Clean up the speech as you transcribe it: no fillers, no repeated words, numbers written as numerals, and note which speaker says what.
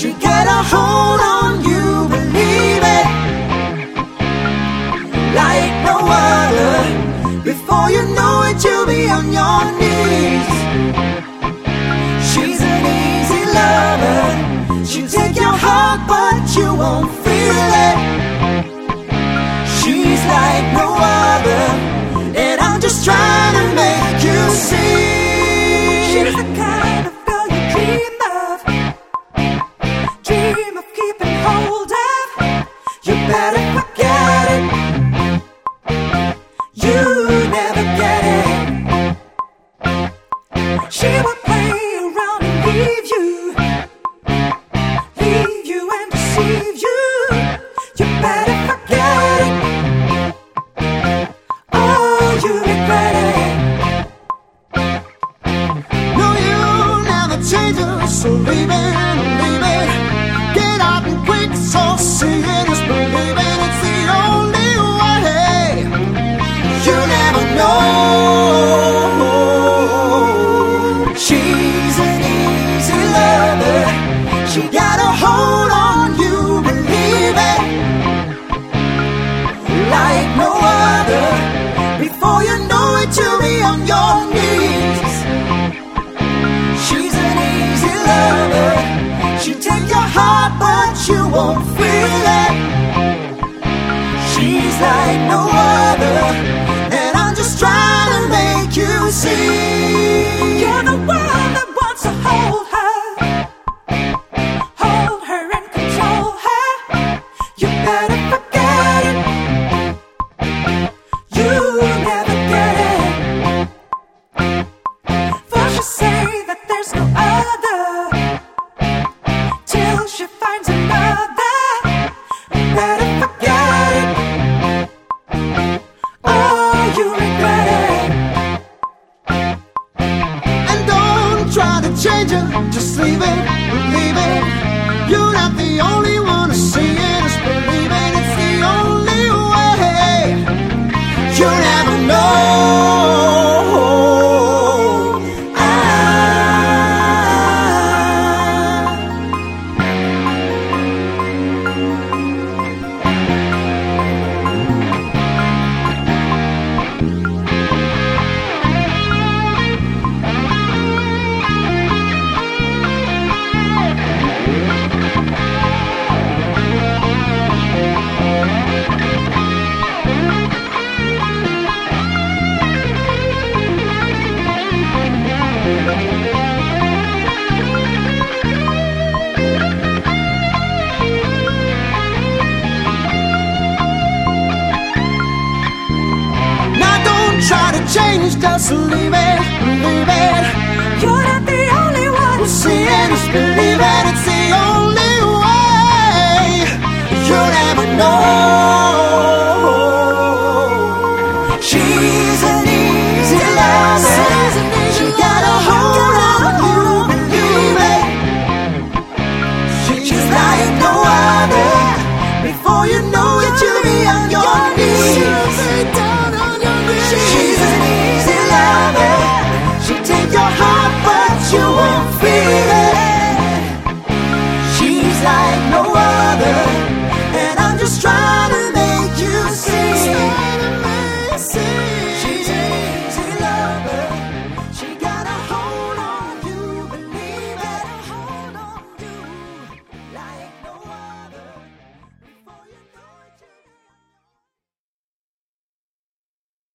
Speaker 1: She got a hold on you, believe it, like no other. Before you know it, you'll be on your knees. She's an easy lover. She'll take your heart, but you won't feel it. She's like no other, and I'm just trying to make you see. She's the kind of girl you dream of, dream of keeping hold of. You better forget it, you never get it. She will play around and leave you and deceive you. You better forget it, oh, you regret it. No, you'll never change her, so leave it, leave it. Get out and quick, so seeing is believing. It's the only way. You never know. She's an easy lover. She got a hold on you, believe it, like no other. Before you know it, you'll be on your knees. She's an easy lover. She'll take your heart, but you won't feel it. She's like no other, and I'm just trying to make you see. You're the one that wants to hold her and control her. You better forget it, you never get it. For she'll say that there's no other, till she finds another. Better forget it, oh, you regret it. And don't try to change her, just leave it, leave it. You're not the only one to see it, just believe it. It's the only way. You never know. Try to change, just leave it, leave it. You're not the only one who see it, just believe it. It's the only way. You never know. She's an easy lover. She got a hold on you, believe it. She's like no other. Before you know it, you'll be on your knees. She's an easy lover. She'll take your heart, but you won't feel it. She's like no